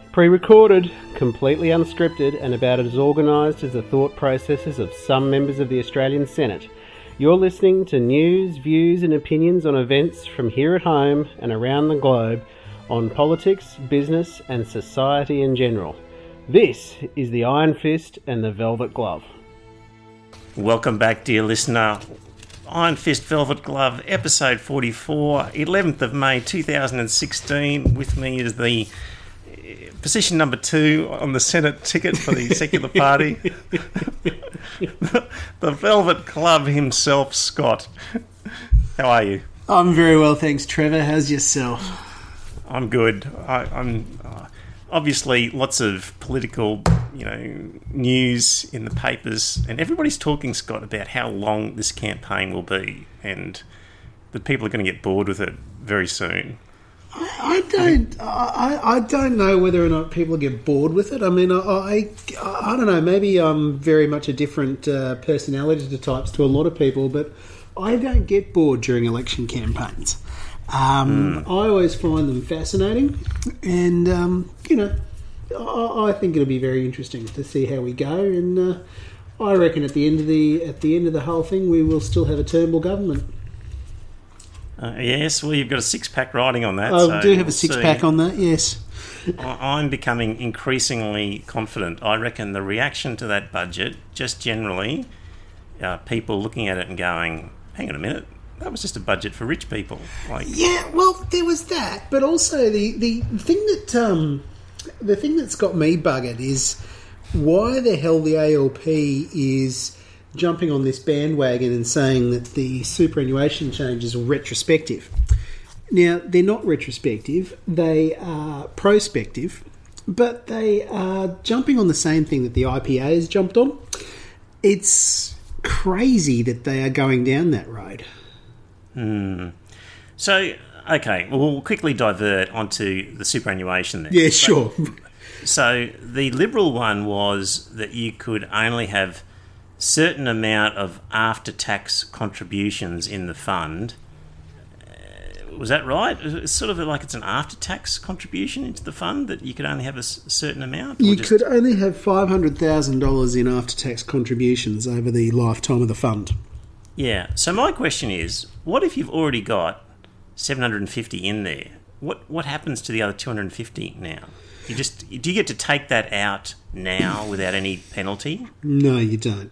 Pre-recorded, completely unscripted, and about as organised as the thought processes of some members of the Australian Senate. You're listening to news, views and opinions on events from here at home and around the globe on politics, business and society in general. This is the Iron Fist and the Velvet Glove. Welcome back, dear listener. Iron Fist Velvet Glove, episode 44, 11th of May 2016. With me is the position number 2 on the Senate ticket for the Secular Party. The Velvet Glove himself, Scott. How are you? I'm very well, thanks, Trevor. How's yourself? I'm good. I'm obviously lots of political, news in the papers, and everybody's talking, Scott, about how long this campaign will be, and that people are going to get bored with it very soon. I don't know whether or not people get bored with it. I mean, I don't know. Maybe I'm very much a different personality types to a lot of people, but I don't get bored during election campaigns. I always find them fascinating, and I think it'll be very interesting to see how we go. And I reckon at the end of the whole thing, we will still have a Turnbull government. Yes, well, you've got a six-pack riding on that. I do have a six-pack on that, yes. I'm becoming increasingly confident. I reckon the reaction to that budget, just generally, people looking at it and going, hang on a minute, that was just a budget for rich people. Yeah, well, there was that, but also the thing that's got me buggered is why the hell the ALP is jumping on this bandwagon and saying that the superannuation changes are retrospective. Now, they're not retrospective, they are prospective, but they are jumping on the same thing that the IPA has jumped on. It's crazy that they are going down that road. So, okay, we'll quickly divert onto the superannuation then. Yeah, sure. So, the Liberal one was that you could only have certain amount of after-tax contributions in the fund. Was that right? It's sort of like it's an after-tax contribution into the fund that you could only have a certain amount? You could only have $500,000 in after-tax contributions over the lifetime of the fund. Yeah. So my question is, what if you've already got 750 in there? What happens to the other 250 now? Do you get to take that out now without any penalty? No, you don't.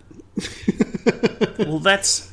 Well, that's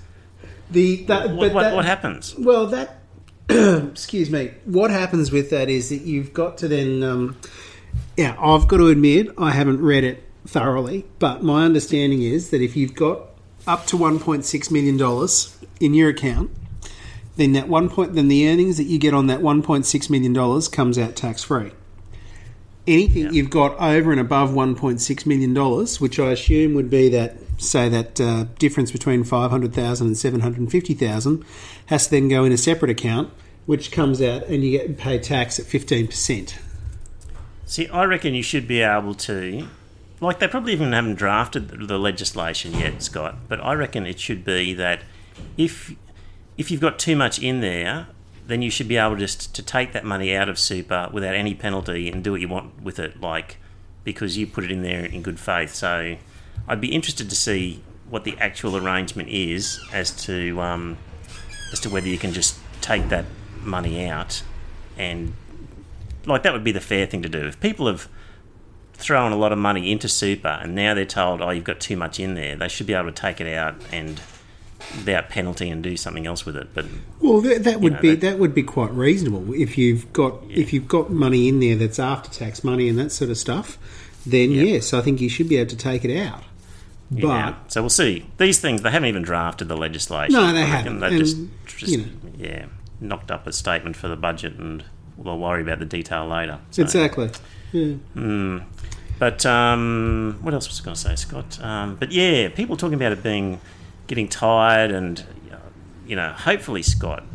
what happens. Well, that excuse me. What happens with that is that you've got to then. I've got to admit I haven't read it thoroughly, but my understanding is that if you've got up to $1.6 million in your account, then then the earnings that you get on that $1.6 million comes out tax free. Anything you've got over and above $1.6 million, which I assume would be that difference between $500,000 and $750,000, has to then go in a separate account, which comes out and you get paid tax at 15%. See, I reckon you should be able to, they probably even haven't drafted the legislation yet, Scott, but I reckon it should be that if you've got too much in there, then you should be able just to take that money out of super without any penalty and do what you want with it, because you put it in there in good faith. So I'd be interested to see what the actual arrangement is as to whether you can just take that money out, and that would be the fair thing to do. If people have thrown a lot of money into super and now they're told, you've got too much in there, they should be able to take it out and without penalty and do something else with it. But that would be quite reasonable if you've got money in there that's after tax money and that sort of stuff. Then yes, I think you should be able to take it out. But so we'll see. These things, they haven't even drafted the legislation. No, they haven't. They've just knocked up a statement for the budget, and we'll worry about the detail later. So. Exactly. Yeah. But what else was I going to say, Scott? But yeah, people talking about it getting tired, and hopefully, Scott,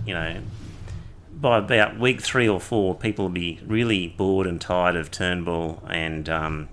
by about week 3 or 4, people will be really bored and tired of Turnbull and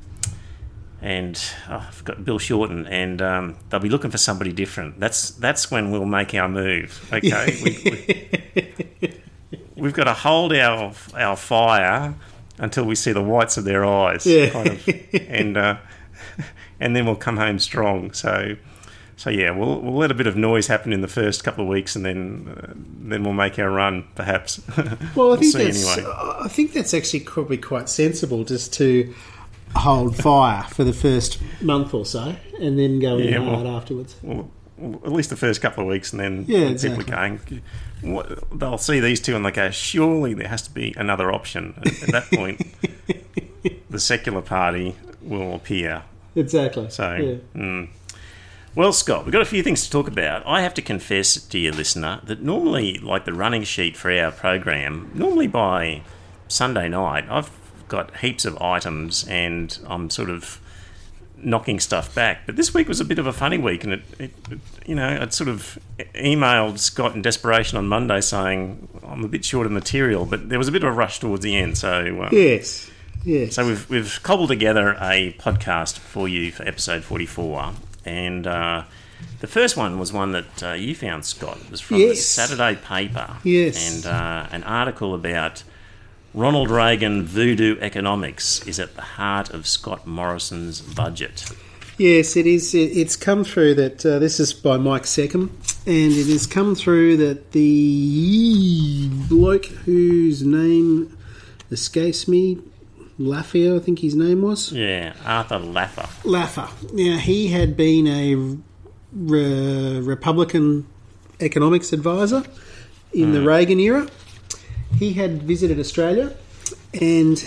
I've got Bill Shorten, and they'll be looking for somebody different. That's when we'll make our move. Okay, we've got to hold our fire until we see the whites of their eyes, Yeah. kind of, and then we'll come home strong. So yeah, we'll let a bit of noise happen in the first couple of weeks, and then we'll make our run, perhaps. Well, I think see that's anyway. I think that's actually probably quite sensible, just to hold fire for the first month or so, and then go in hard afterwards. Well, at least the first couple of weeks, and then Yeah, people exactly. are going. They'll see these two and they go, surely there has to be another option. At that point, the secular party will appear. Exactly. So, yeah. Well, Scott, we've got a few things to talk about. I have to confess, dear listener, that normally, like the running sheet for our program, normally by Sunday night, I've got heaps of items and I'm sort of knocking stuff back. But this week was a bit of a funny week, and I'd sort of emailed Scott in desperation on Monday saying I'm a bit short of material, but there was a bit of a rush towards the end. So Yes. so we've cobbled together a podcast for you for episode 44, and the first one was one that you found, Scott. It was from the Yes. Saturday paper. Yes. And an article about Ronald Reagan voodoo economics is at the heart of Scott Morrison's budget. Yes, it is. It's come through that this is by Mike Seckham, and it has come through that the bloke whose name escapes me, Laffer, I think his name was. Yeah, Arthur Laffer. Laffer. Now, he had been a Republican economics advisor in the Reagan era. He had visited Australia and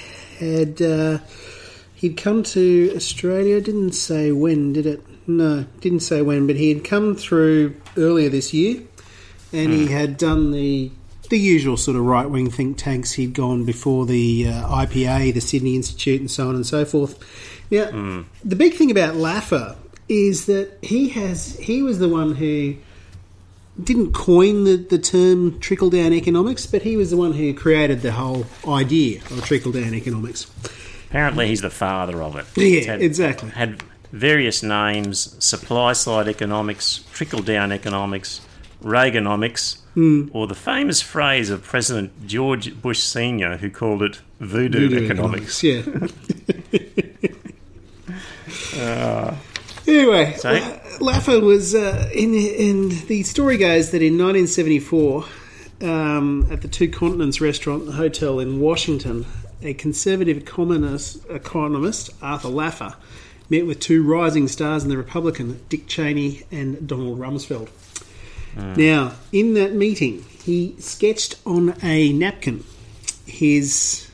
he'd come to Australia. Didn't say when, did it? No, didn't say when, but he had come through earlier this year, and he had done the usual sort of right-wing think tanks. He'd gone before the IPA, the Sydney Institute, and so on and so forth. Now, the big thing about Laffer is that he was the one who didn't coin the term trickle-down economics, but he was the one who created the whole idea of trickle-down economics. Apparently he's the father of it. Yeah, exactly. Had various names: supply-side economics, trickle-down economics, Reaganomics, or the famous phrase of President George Bush Sr., who called it voodoo economics. Yeah. Anyway, So? Laffer was in the story goes that in 1974, at the Two Continents restaurant, the hotel in Washington, a conservative economist, Arthur Laffer, met with two rising stars in the Republican, Dick Cheney and Donald Rumsfeld. Now, in that meeting, he sketched on a napkin his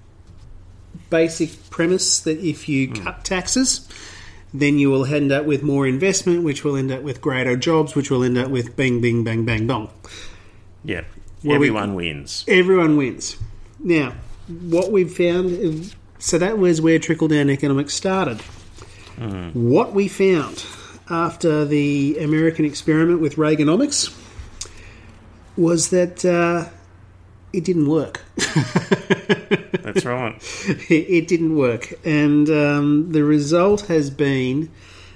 basic premise that if you cut taxes, then you will end up with more investment, which will end up with greater jobs, which will end up with bing, bing, bang, bang, bong. Yeah, Well, everyone wins. Everyone wins. Now, what we've found, so that was where trickle-down economics started. What we found after the American experiment with Reaganomics was that it didn't work. That's right. It didn't work. And the result has been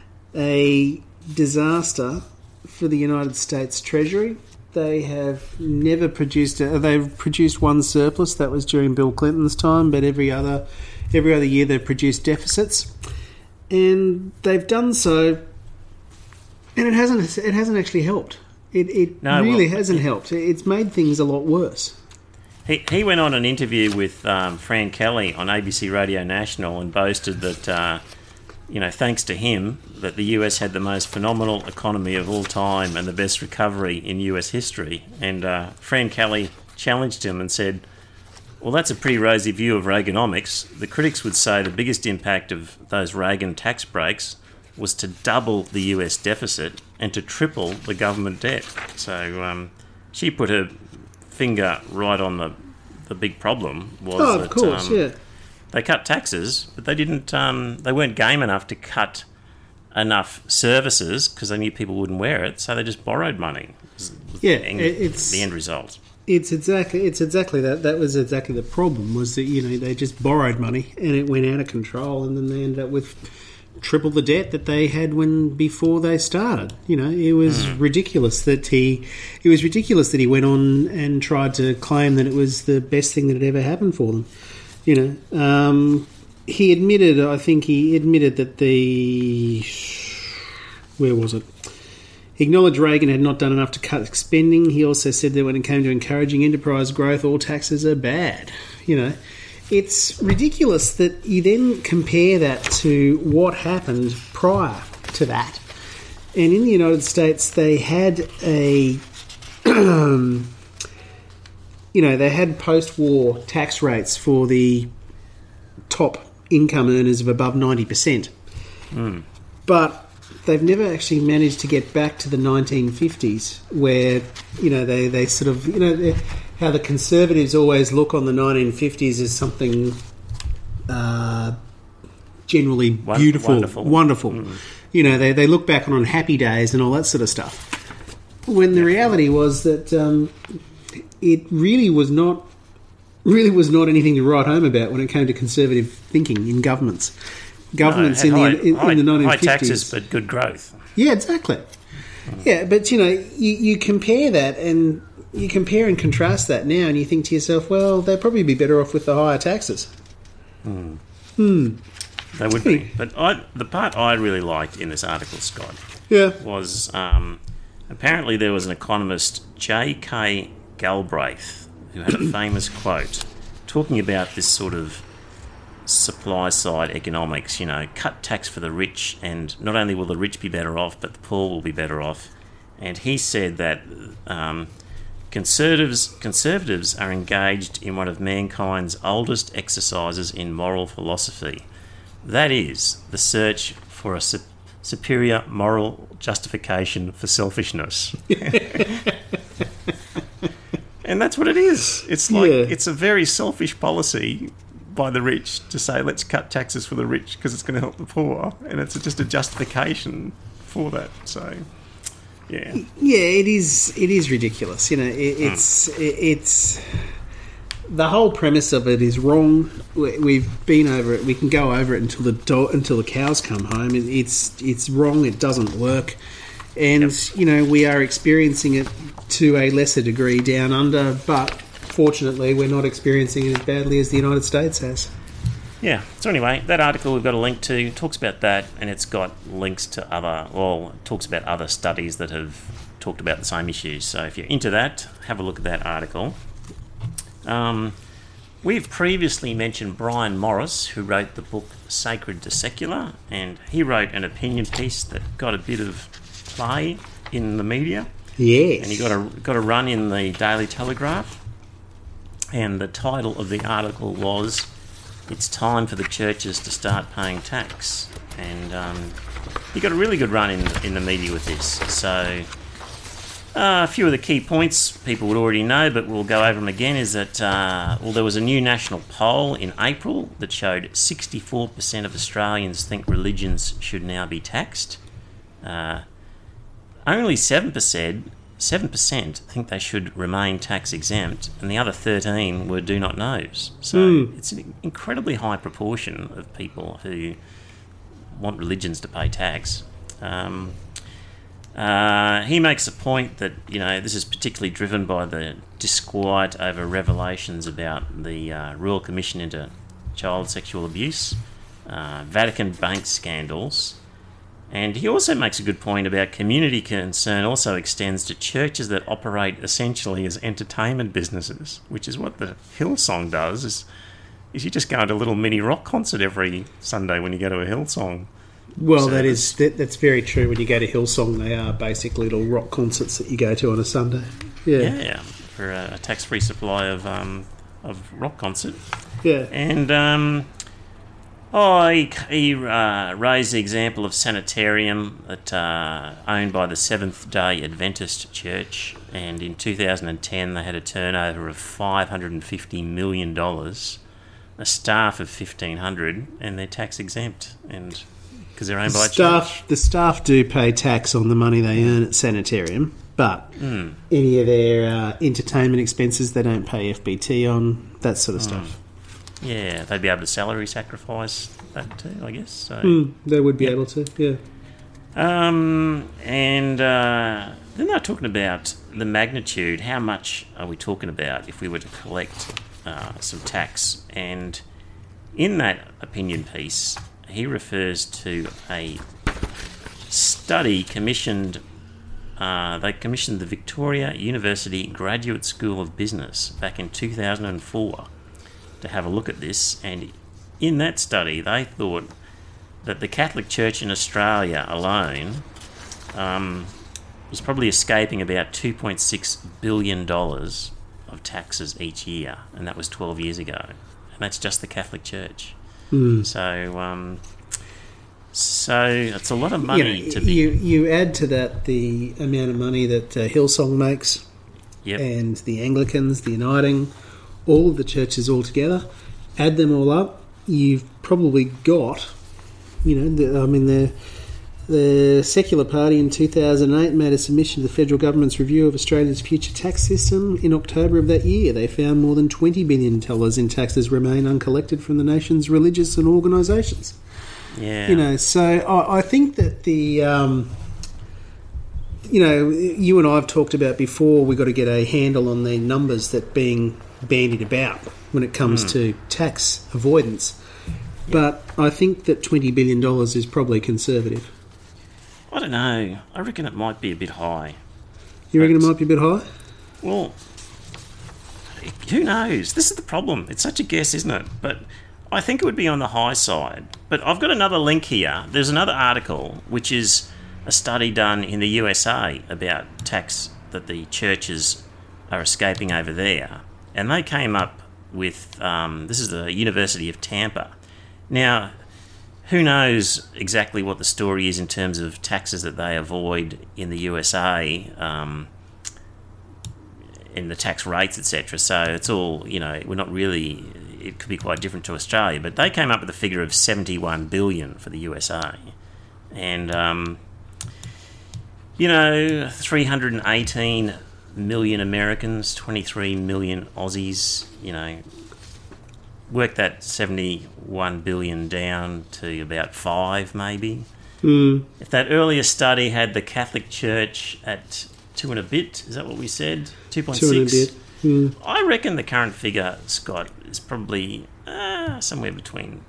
a disaster for the United States Treasury. They have never produced they've produced one surplus. That was during Bill Clinton's time, but every other year they've produced deficits. And they've done so, and it hasn't actually helped. It really hasn't helped. It's made things a lot worse. He went on an interview with Fran Kelly on ABC Radio National and boasted that, thanks to him, that the US had the most phenomenal economy of all time and the best recovery in US history. And Fran Kelly challenged him and said, well, that's a pretty rosy view of Reaganomics. The critics would say the biggest impact of those Reagan tax breaks was to double the US deficit and to triple the government debt. So she put her finger right on the big problem was of course, yeah. They cut taxes, but they didn't. They weren't game enough to cut enough services because they knew people wouldn't wear it, so they just borrowed money. Yeah, the end result. It's exactly that. That was exactly the problem. Was that they just borrowed money and it went out of control, and then they ended up with triple the debt that they had before they started. It was ridiculous that he went on and tried to claim that it was the best thing that had ever happened for them. You know, he admitted that where was it? He acknowledged Reagan had not done enough to cut spending. He also said that when it came to encouraging enterprise growth, all taxes are bad. You know, it's ridiculous that you then compare that to what happened prior to that. And in the United States, they had a, they had post-war tax rates for the top income earners of above 90%. But they've never actually managed to get back to the 1950s where, they sort of, how the Conservatives always look on the 1950s as something generally beautiful, wonderful. They look back on happy days and all that sort of stuff. When the reality was that it really was not anything to write home about when it came to conservative thinking in governments. Governments in the 1950s. High taxes, but good growth. Yeah, exactly. Yeah, but you compare that and you compare and contrast that now, and you think to yourself, well, they'd probably be better off with the higher taxes. They would be. But the part I really liked in this article, Scott, was apparently there was an economist, J.K. Galbraith, who had a famous quote talking about this sort of supply-side economics, cut tax for the rich, and not only will the rich be better off, but the poor will be better off. And he said that conservatives are engaged in one of mankind's oldest exercises in moral philosophy. That is, the search for a superior moral justification for selfishness. And that's what it is. It's like it's a very selfish policy by the rich to say, let's cut taxes for the rich because it's going to help the poor. And it's just a justification for that. So, yeah. Yeah, it is ridiculous. It's the whole premise of it is wrong. We've been over it. We can go over it until the cows come home. It's wrong. It doesn't work. And, we are experiencing it to a lesser degree down under, but fortunately we're not experiencing it as badly as the United States has. Yeah. So anyway, that article we've got a link to talks about that, and it's got links to talks about other studies that have talked about the same issues. So if you're into that, have a look at that article. We've previously mentioned Brian Morris, who wrote the book Sacred to Secular, and he wrote an opinion piece that got a bit of play in the media. Yes. And he got a run in the Daily Telegraph. And the title of the article was, "It's Time for the Churches to Start Paying Tax." And he got a really good run in the media with this. So a few of the key points people would already know, but we'll go over them again, is that, there was a new national poll in April that showed 64% of Australians think religions should now be taxed. Only 7% think they should remain tax exempt, and the other 13 were do not knows. So it's an incredibly high proportion of people who want religions to pay tax. He makes the point that this is particularly driven by the disquiet over revelations about the Royal Commission into Child Sexual Abuse, Vatican bank scandals. And he also makes a good point about community concern also extends to churches that operate essentially as entertainment businesses, which is what the Hillsong does, is you just go to a little mini rock concert every Sunday when you go to a Hillsong. Well, that's very true. When you go to Hillsong, they are basically little rock concerts that you go to on a Sunday. Yeah, for a tax-free supply of rock concert. Yeah. And he raised the example of Sanitarium that owned by the Seventh-day Adventist Church, and in 2010 they had a turnover of $550 million, a staff of 1,500, and they're tax exempt, and because they're owned by a church. The staff do pay tax on the money they earn at Sanitarium, but any of their entertainment expenses they don't pay FBT on, that sort of stuff. Yeah, they'd be able to salary sacrifice that too, I guess. So they would be able to, yeah. And then they're talking about the magnitude. How much are we talking about if we were to collect some tax? And in that opinion piece, he refers to a study commissioned. They commissioned the Victoria University Graduate School of Business back in 2004 to have a look at this, and in that study they thought that the Catholic Church in Australia alone was probably escaping about $2.6 billion of taxes each year, and that was 12 years ago. And that's just the Catholic Church. So it's a lot of money to be... You add to that the amount of money that Hillsong makes, and the Anglicans, the Uniting, all of the churches all together, add them all up, you've probably got, the Secular Party in 2008 made a submission to the federal government's review of Australia's future tax system in October of that year. They found more than $20 billion in taxes remain uncollected from the nation's religious and organisations. Yeah. So I think that the, you and I have talked about before, we've got to get a handle on the numbers that being bandied about when it comes to tax avoidance. But I think that $20 billion is probably conservative. I don't know. I reckon it might be a bit high. You reckon it might be a bit high? Well, who knows? This is the problem. It's such a guess, isn't it? But I think it would be on the high side. But I've got another link here. There's another article, which is a study done in the USA about tax that the churches are escaping over there. And they came up with, this is the University of Tampa. Now, who knows exactly what the story is in terms of taxes that they avoid in the USA, in the tax rates, etc. So it's all, we're not really... It could be quite different to Australia, but they came up with a figure of $71 billion for the USA. And, 318 million Americans, 23 million Aussies, work that 71 billion down to about 5 maybe. If that earlier study had the Catholic Church at 2 and a bit, is that what we said? 2.6? 2 and a bit. I reckon the current figure, Scott, is probably somewhere between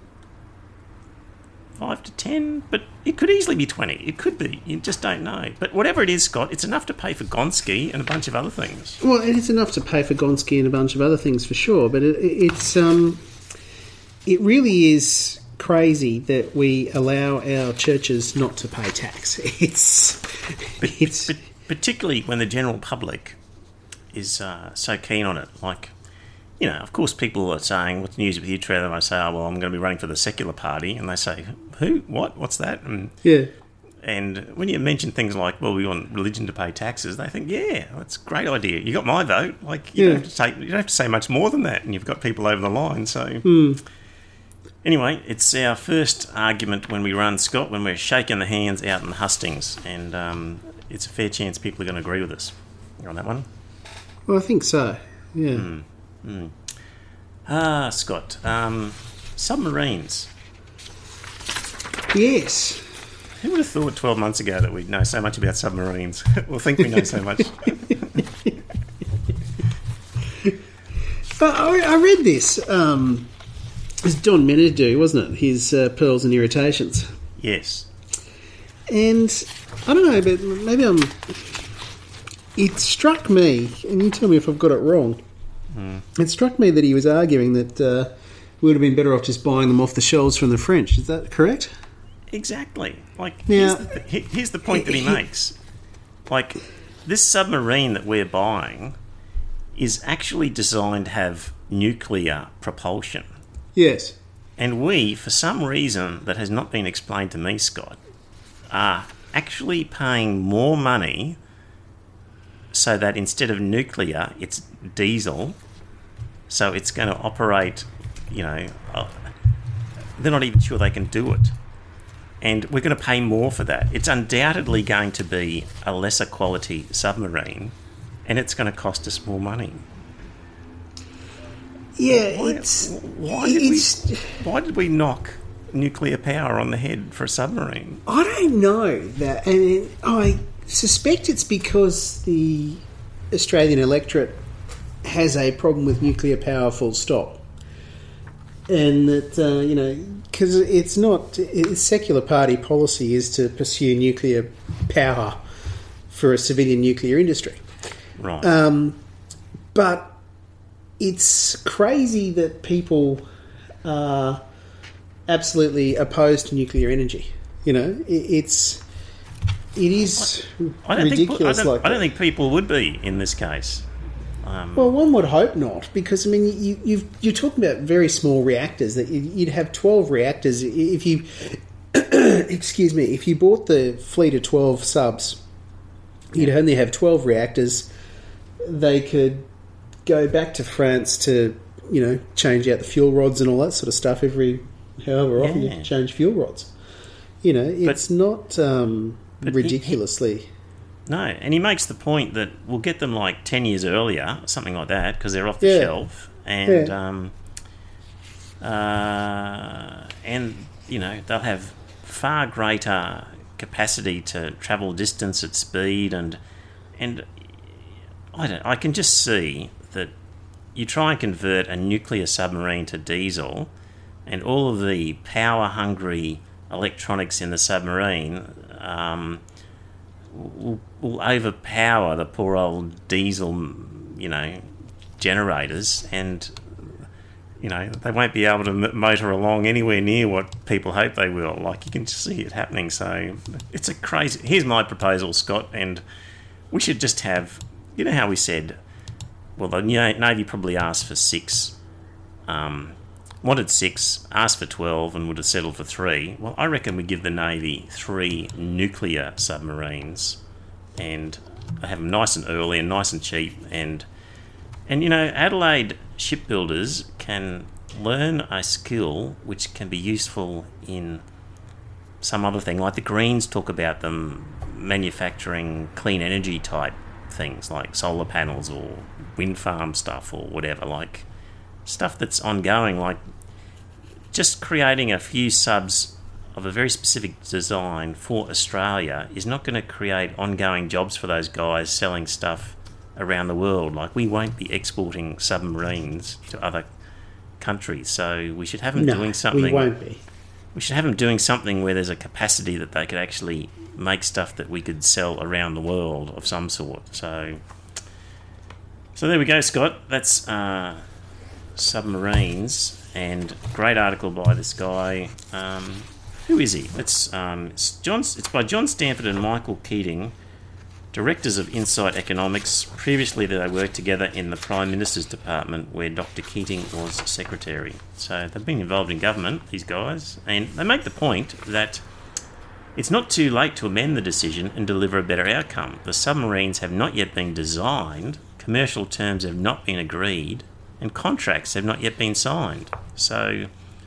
5 to 10, but it could easily be 20. It could be. You just don't know. But whatever it is, Scott, it's enough to pay for Gonski and a bunch of other things. Well, it is enough to pay for Gonski and a bunch of other things for sure, but it really is crazy that we allow our churches not to pay tax. It's particularly when the general public is so keen on it. Like, of course people are saying, what's news with you, Trevor? And I say, I'm going to be running for the Secular Party. And they say, who? What? What's that? And when you mention things like, well, we want religion to pay taxes, they think, yeah, that's a great idea. You got my vote. Like, you don't have to say much more than that. And you've got people over the line. So anyway, it's our first argument when we run, Scott, when we're shaking the hands out in the hustings. And it's a fair chance people are going to agree with us. You're on that one? Well, I think so, yeah. Scott, submarines. Yes. Who would have thought 12 months ago that we'd know so much about submarines? Or think we know so much? But I read this. It's John Menadue, wasn't it? His Pearls and Irritations. Yes. And I don't know, but maybe it struck me, and you tell me if I've got it wrong. It struck me that he was arguing that we would have been better off just buying them off the shelves from the French. Is that correct? Exactly. Like, now, here's the point that he makes. Like, this submarine that we're buying is actually designed to have nuclear propulsion. Yes. And we, for some reason that has not been explained to me, Scott, are actually paying more money so that instead of nuclear, it's diesel. So it's going to operate, they're not even sure they can do it. And we're going to pay more for that. It's undoubtedly going to be a lesser quality submarine, and it's going to cost us more money. Yeah, why did we knock nuclear power on the head for a submarine? I don't know that, and I suspect it's because the Australian electorate has a problem with nuclear power, full stop. and that because it's secular party policy is to pursue nuclear power for a civilian nuclear industry. Right. But it's crazy that people are absolutely opposed to nuclear energy. It is ridiculous. I don't think people would be in this case. Well, one would hope not, because you're talking about very small reactors. That you'd have 12 reactors if you, excuse me, if you bought the fleet of 12 subs, you'd only have 12 reactors. They could go back to France to change out the fuel rods and all that sort of stuff however often you change fuel rods. It's not ridiculously. No, and he makes the point that we'll get them like 10 years earlier, something like that, because they're off the shelf, and they'll have far greater capacity to travel distance at speed, and I can just see that you try and convert a nuclear submarine to diesel, and all of the power-hungry electronics in the submarine will overpower the poor old diesel, generators, and they won't be able to motor along anywhere near what people hope they will. Like, you can just see it happening. So it's a crazy. Here's my proposal, Scott, and we should just have. You know how we said, well, the Navy probably asked for 6. Wanted 6, asked for 12, and would have settled for 3. Well, I reckon we give the Navy 3 nuclear submarines, and they have them nice and early and nice and cheap. And Adelaide shipbuilders can learn a skill which can be useful in some other thing. Like the Greens talk about them manufacturing clean energy type things, like solar panels or wind farm stuff or whatever, like stuff that's ongoing, like just creating a few subs of a very specific design for Australia is not going to create ongoing jobs for those guys selling stuff around the world. Like, we won't be exporting submarines to other countries, so we should have them doing something. We won't be. We should have them doing something where there's a capacity that they could actually make stuff that we could sell around the world of some sort. So there we go, Scott. That's submarines, and great article by this guy. Who is he? It's by John Stanford and Michael Keating, directors of Insight Economics. Previously, they worked together in the Prime Minister's Department, where Dr. Keating was secretary. So they've been involved in government, these guys, and they make the point that it's not too late to amend the decision and deliver a better outcome. The submarines have not yet been designed, commercial terms have not been agreed, and contracts have not yet been signed. So,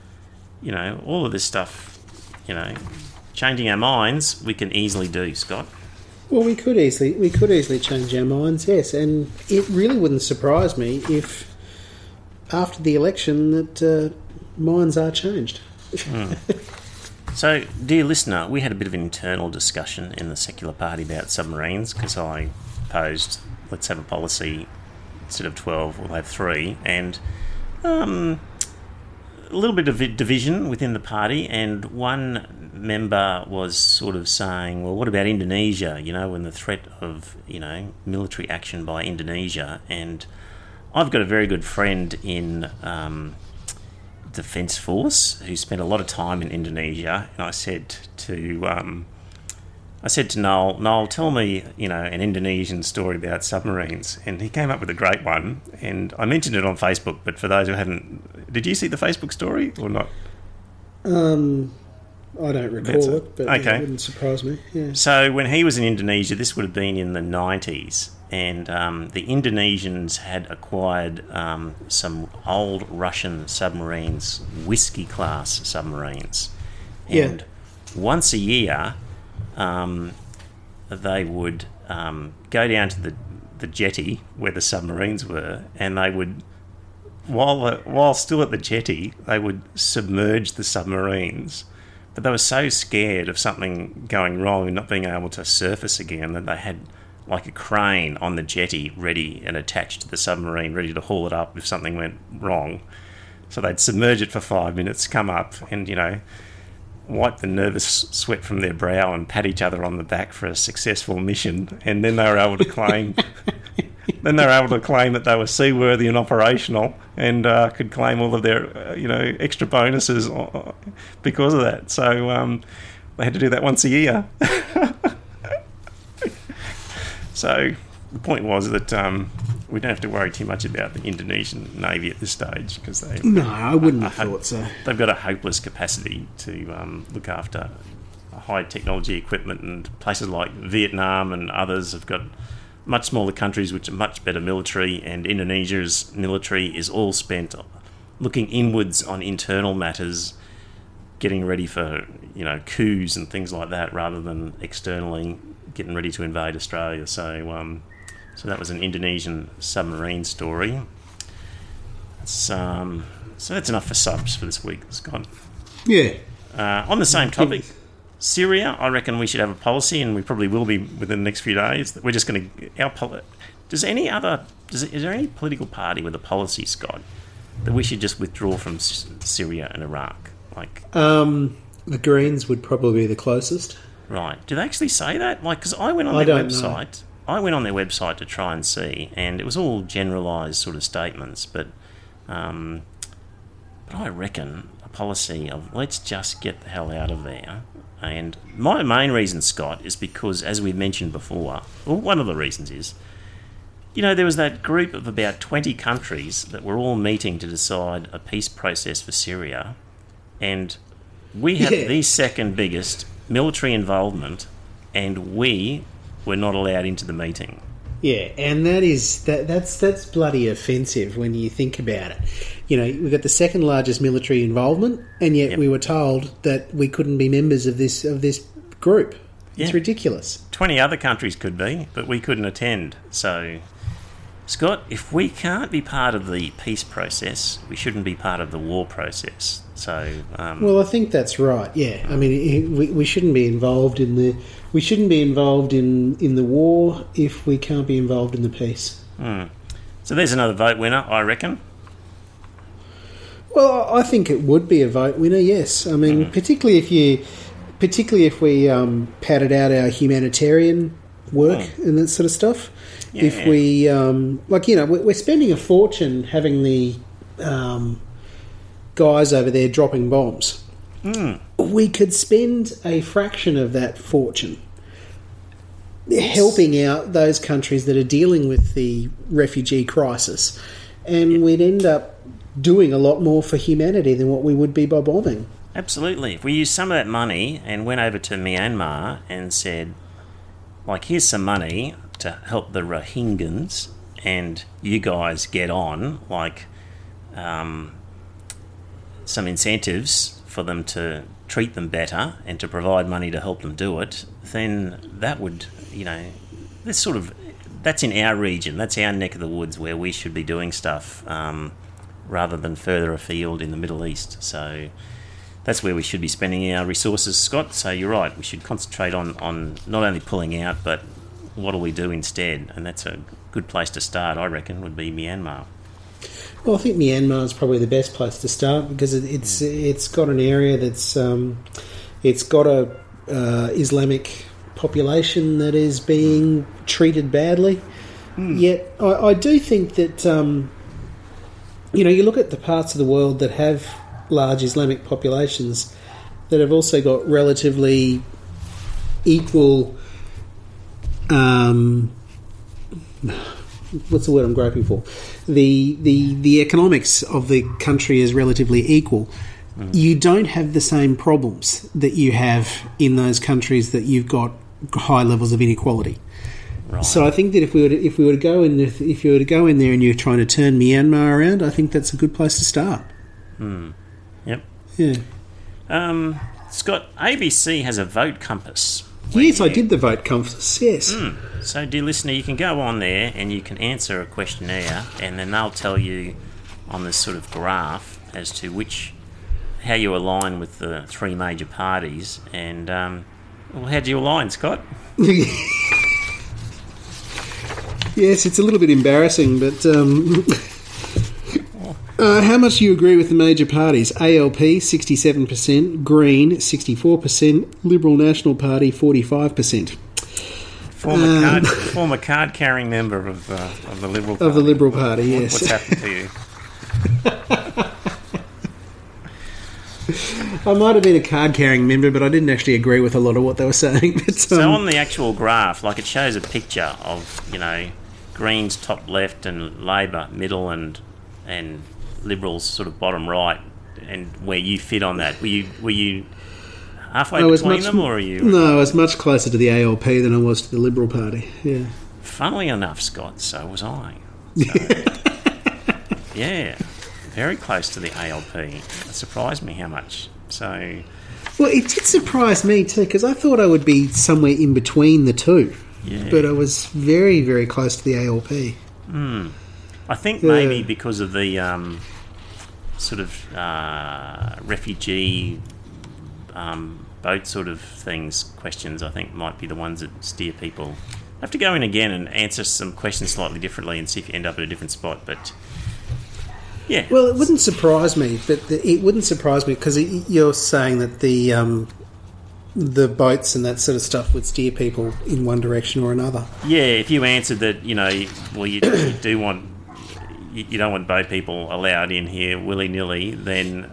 all of this stuff, changing our minds, we can easily do, Scott. Well, we could easily change our minds, yes, and it really wouldn't surprise me if after the election that minds are changed. So, dear listener, we had a bit of an internal discussion in the Secular Party about submarines, because I proposed, let's have a policy, instead of 12, we'll have 3, and a little bit of division within the party, and one member was sort of saying, well, what about Indonesia, and the threat of, military action by Indonesia. And I've got a very good friend in Defence Force who spent a lot of time in Indonesia, and I said to Noel, tell me, an Indonesian story about submarines. And he came up with a great one, and I mentioned it on Facebook, but for those who haven't... Did you see the Facebook story or not? I don't recall it, but okay. It wouldn't surprise me. Yeah. So when he was in Indonesia, this would have been in the 90s, and the Indonesians had acquired some old Russian submarines, Whiskey-class submarines. And once a year... they would go down to the jetty where the submarines were, and they would, while still at the jetty, they would submerge the submarines. But they were so scared of something going wrong and not being able to surface again that they had like a crane on the jetty ready and attached to the submarine, ready to haul it up if something went wrong. So they'd submerge it for 5 minutes, come up and, wipe the nervous sweat from their brow and pat each other on the back for a successful mission. And then they were able to claim... that they were seaworthy and operational, and could claim all of their, extra bonuses because of that. So they had to do that once a year. So the point was that we don't have to worry too much about the Indonesian Navy at this stage, because I wouldn't have thought so. They've got a hopeless capacity to look after high technology equipment, and places like Vietnam and others have got much smaller countries which are much better military, and Indonesia's military is all spent looking inwards on internal matters, getting ready for coups and things like that, rather than externally getting ready to invade Australia. So that was an Indonesian submarine story. So that's enough for subs for this week, Scott. Yeah. On the same topic, Syria, I reckon we should have a policy, and we probably will be within the next few days, that we're just going to... Is there any political party with a policy, Scott, that we should just withdraw from Syria and Iraq? The Greens would probably be the closest. Right. Do they actually say that? Because I went on their website. I went on their website to try and see, and it was all generalised sort of statements, but I reckon a policy of let's just get the hell out of there. And my main reason, Scott, is because, as we've mentioned before, one of the reasons is, there was that group of about 20 countries that were all meeting to decide a peace process for Syria, and we have the second biggest military involvement, and we were not allowed into the meeting. Yeah, and that's bloody offensive when you think about it. We've got the second largest military involvement, and yet we were told that we couldn't be members of this group. It's ridiculous. 20 other countries could be, but we couldn't attend. So, Scott, if we can't be part of the peace process, we shouldn't be part of the war process. So, well, I think that's right. Yeah, I mean, we shouldn't be involved in the war if we can't be involved in the peace. So there's another vote winner, I reckon. Well, I think it would be a vote winner. Yes, I mean, particularly if we padded out our humanitarian work and that sort of stuff. Yeah. If we we're spending a fortune having the guys over there dropping bombs. We could spend a fraction of that fortune helping out those countries that are dealing with the refugee crisis, and we'd end up doing a lot more for humanity than what we would be by bombing. Absolutely. If we used some of that money and went over to Myanmar and said, here's some money to help the Rohingyans, and you guys get on, some incentives for them to treat them better and to provide money to help them do it, then that would, that's in our region, that's our neck of the woods where we should be doing stuff, rather than further afield in the Middle East. So that's where we should be spending our resources, Scott. So you're right, we should concentrate on not only pulling out, but what do we do instead? And that's a good place to start, I reckon, would be Myanmar. Well, I think Myanmar is probably the best place to start, because it's got an area that's it's got a Islamic population that is being treated badly. Yet I do think that you look at the parts of the world that have large Islamic populations that have also got relatively equal. What's the word I'm groping for? The economics of the country is relatively equal. You don't have the same problems that you have in those countries that you've got high levels of inequality. Right. So I think that if you were to go in there and you're trying to turn Myanmar around, I think that's a good place to start. Yep. Yeah. Scott, ABC has a vote compass. Yes, I did the vote compass, yes. So, dear listener, you can go on there and you can answer a questionnaire, and then they'll tell you on this sort of graph as to how you align with the three major parties. And, how do you align, Scott? Yes, it's a little bit embarrassing, but... How much do you agree with the major parties? ALP 67%, Green 64%, Liberal National Party 45%. Former card-carrying member of the Liberal Party. Of the Liberal Party, yes. What's happened to you? I might have been a card-carrying member, but I didn't actually agree with a lot of what they were saying. But, so on the actual graph, like, it shows a picture of, Greens top left and Labor middle and Liberals sort of bottom right, and where you fit on that. Were you halfway between them, or are you? No, I was much closer to the ALP than I was to the Liberal Party. Yeah. Funnily enough, Scott, so was I. So, yeah, very close to the ALP. It surprised me how much. So, well, it did surprise me too, because I thought I would be somewhere in between the two. Yeah. But I was very, very close to the ALP. I think maybe because of the sort of refugee boat sort of questions, I think might be the ones that steer people. I have to go in again and answer some questions slightly differently and see if you end up at a different spot. But yeah, well, it wouldn't surprise me, because you're saying that the boats and that sort of stuff would steer people in one direction or another. Yeah, if you answered that, you do want. You don't want boat people allowed in here willy-nilly, then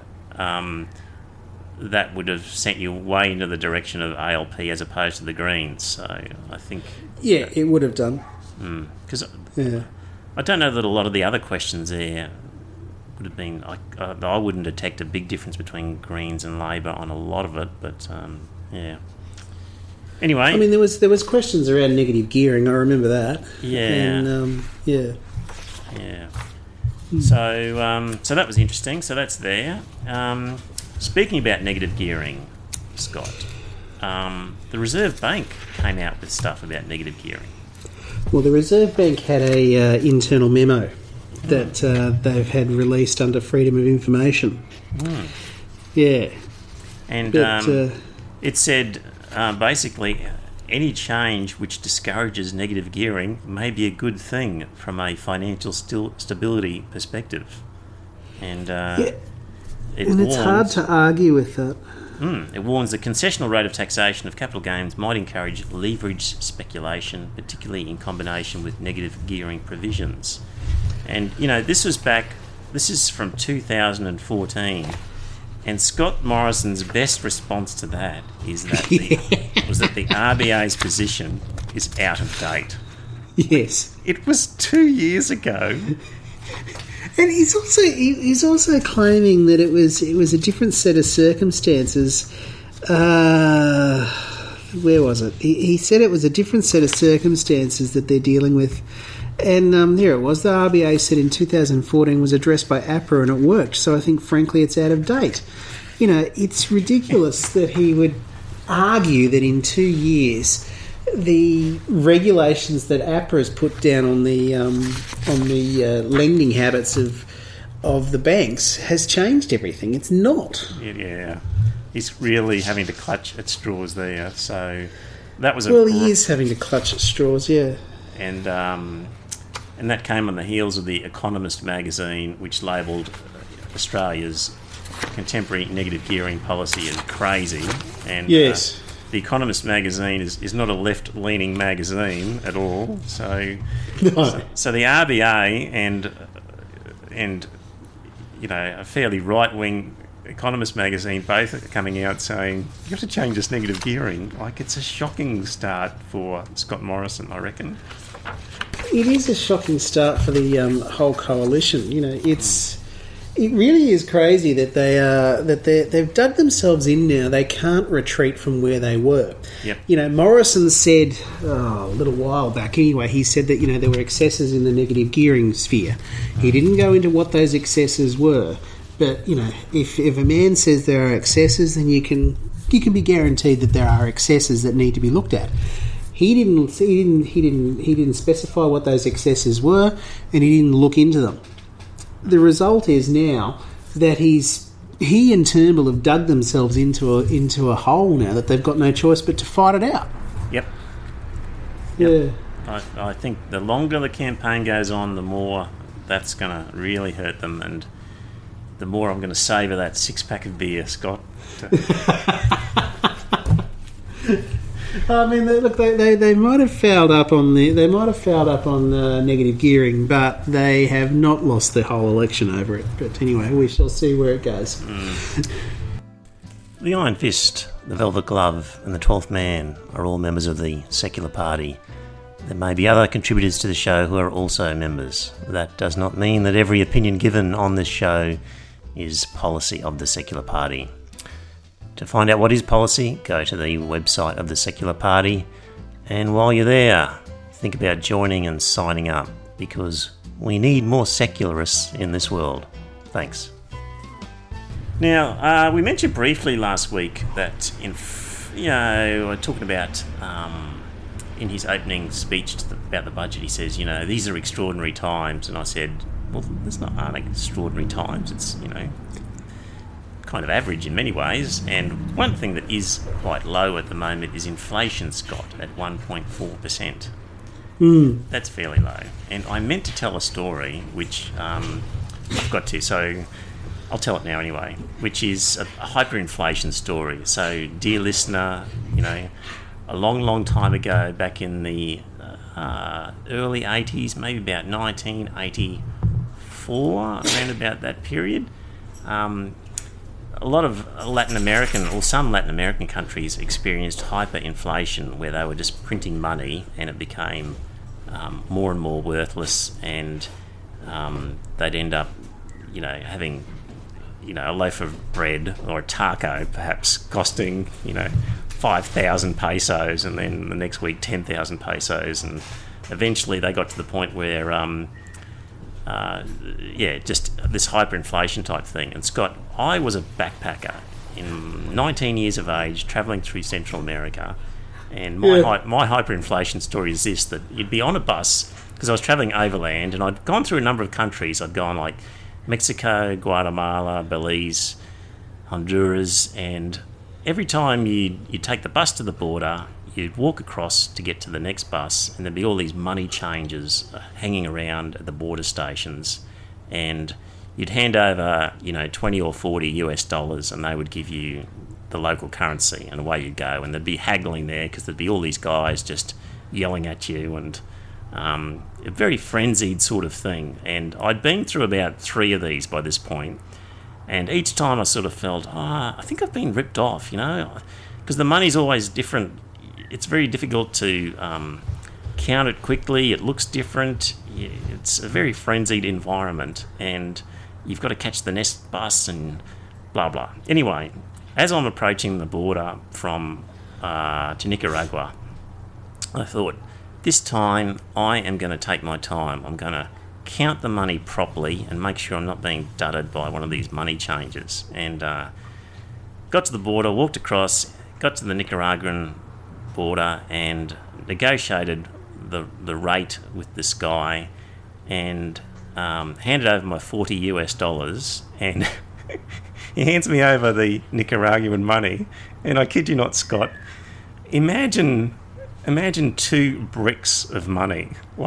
that would have sent you way into the direction of ALP as opposed to the Greens. So I think... Yeah, it would have done. Because I don't know that a lot of the other questions there would have been... I wouldn't detect a big difference between Greens and Labor on a lot of it, but yeah. Anyway... I mean, there was questions around negative gearing, I remember that. Yeah. And, yeah. Yeah. So that was interesting. So that's there. Speaking about negative gearing, Scott, the Reserve Bank came out with stuff about negative gearing. Well, the Reserve Bank had a internal memo that they've had released under Freedom of Information. Yeah. And it said basically... any change which discourages negative gearing may be a good thing from a financial stability perspective. And it's hard to argue with that. It warns the concessional rate of taxation of capital gains might encourage leveraged speculation, particularly in combination with negative gearing provisions. And, this is from 2014. And Scott Morrison's best response to that is that the RBA's position is out of date. Yes, it was 2 years ago. And he's also claiming that it was a different set of circumstances. Where was it? He said it was a different set of circumstances that they're dealing with. And here it was. The RBA said in 2014 was addressed by APRA and it worked. So I think, frankly, it's out of date. It's ridiculous that he would argue that in 2 years the regulations that APRA has put down on the lending habits of the banks has changed everything. It's not. Yeah, he's really having to clutch at straws there. So that was he is having to clutch at straws. Yeah, and that came on the heels of The Economist magazine, which labelled Australia's contemporary negative gearing policy as crazy. And yes. The Economist magazine is not a left-leaning magazine at all. So, no. So the RBA and a fairly right-wing Economist magazine both are coming out saying you have to change this negative gearing. Like, it's a shocking start for Scott Morrison, I reckon. It is a shocking start for the whole coalition. It really is crazy that they've dug themselves in now. They can't retreat from where they were. Yep. Morrison said a little while back. Anyway, he said that there were excesses in the negative gearing sphere. He didn't go into what those excesses were, but if a man says there are excesses, then you can be guaranteed that there are excesses that need to be looked at. He didn't specify what those excesses were, and he didn't look into them. The result is now that he and Turnbull have dug themselves into a hole now that they've got no choice but to fight it out. Yep. Yeah. I think the longer the campaign goes on, the more that's going to really hurt them. And the more I'm going to savour that 6-pack of beer, Scott. I mean, look, they might have fouled up on negative gearing, but they have not lost the whole election over it. But anyway, we shall see where it goes. The Iron Fist, the Velvet Glove, and the 12th Man are all members of the Secular Party. There may be other contributors to the show who are also members. That does not mean that every opinion given on this show is policy of the Secular Party. To find out what is policy, go to the website of the Secular Party, and while you're there, think about joining and signing up, because we need more secularists in this world. Thanks. Now, we mentioned briefly last week that we're talking about in his opening speech about the budget, he says, these are extraordinary times, and I said, well, it's not extraordinary times, it's, kind of average in many ways, and one thing that is quite low at the moment is inflation, Scott, at 1.4%. That's fairly low. And I meant to tell a story, which I've got to, so I'll tell it now anyway, which is a hyperinflation story. So, dear listener, a long, long time ago, back in the early 80s, maybe about 1984, around about that period, a lot of some Latin American countries experienced hyperinflation, where they were just printing money and it became more and more worthless, and they'd end up, having, a loaf of bread or a taco perhaps costing, 5,000 pesos, and then the next week 10,000 pesos, and eventually they got to the point where just this hyperinflation type thing. And Scott, I was a backpacker in 19 years of age, travelling through Central America, and my hyperinflation story is this: that you'd be on a bus, because I was travelling overland, and I'd gone through a number of countries. I'd gone like Mexico, Guatemala, Belize, Honduras, and every time you'd take the bus to the border, you'd walk across to get to the next bus, and there'd be all these money changers hanging around at the border stations, and you'd hand over, 20 or 40 US dollars, and they would give you the local currency, and away you'd go. And there'd be haggling there, because there'd be all these guys just yelling at you, and a very frenzied sort of thing. And I'd been through about 3 of these by this point, and each time I sort of felt, I think I've been ripped off, because the money's always different. It's very difficult to count it quickly. It looks different. It's a very frenzied environment, and you've got to catch the next bus and blah, blah. Anyway, as I'm approaching the border to Nicaragua, I thought, this time I am going to take my time. I'm going to count the money properly and make sure I'm not being dudded by one of these money changers. And got to the border, walked across, got to the Nicaraguan border, and negotiated the rate with this guy, and handed over my 40 US dollars, and he hands me over the Nicaraguan money, and I kid you not, Scott, imagine 2 bricks of money,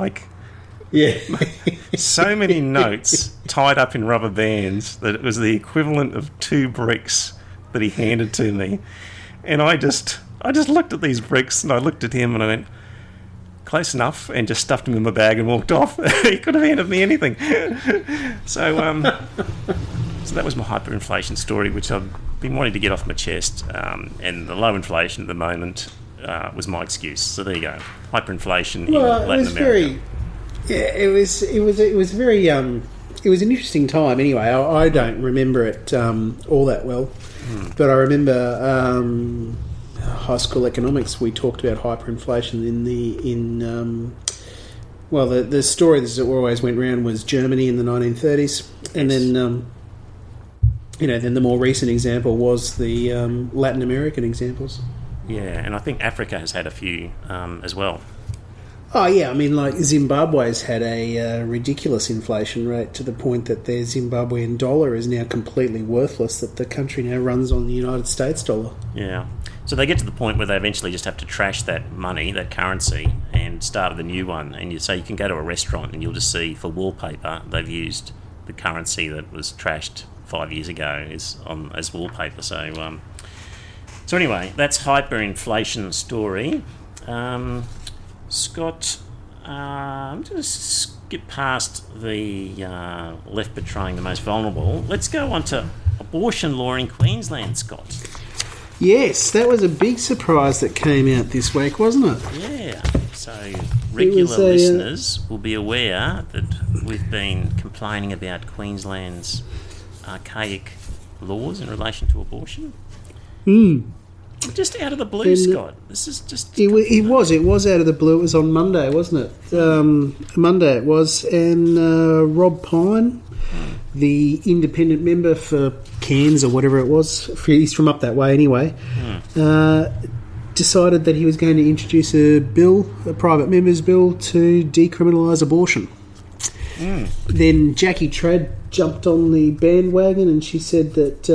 so many notes tied up in rubber bands that it was the equivalent of 2 bricks that he handed to me. And I just looked at these bricks, and I looked at him, and I went, close enough, and just stuffed them in my bag and walked off. He could have handed me anything. So that was my hyperinflation story, which I've been wanting to get off my chest. And the low inflation at the moment was my excuse. So there you go, hyperinflation in Latin America. It was very. It was an interesting time. Anyway, I don't remember it all that well, but I remember. High school economics, we talked about hyperinflation the story that always went round was Germany in the 1930s, and then then the more recent example was the Latin American examples. Yeah, and I think Africa has had a few as well. Oh yeah, I mean, like Zimbabwe's had a ridiculous inflation rate to the point that their Zimbabwean dollar is now completely worthless. That the country now runs on the United States dollar. Yeah. So they get to the point where they eventually just have to trash that money, that currency, and start with a new one. And you can go to a restaurant and you'll just see, for wallpaper, they've used the currency that was trashed 5 years ago is on as wallpaper. So anyway, that's hyperinflation story. Scott, I'm going to skip past the left betraying the most vulnerable. Let's go on to abortion law in Queensland, Scott. Yes, that was a big surprise that came out this week, wasn't it? Yeah. So regular listeners will be aware that we've been complaining about Queensland's archaic laws in relation to abortion. Just out of the blue, Scott. This is just... It was out of the blue. It was on Monday, wasn't it? Monday it was. And Rob Pine, the independent member for Cairns or whatever it was, he's from up that way anyway, decided that he was going to introduce a bill, a private member's bill, to decriminalise abortion. Then Jackie Trad jumped on the bandwagon and she said that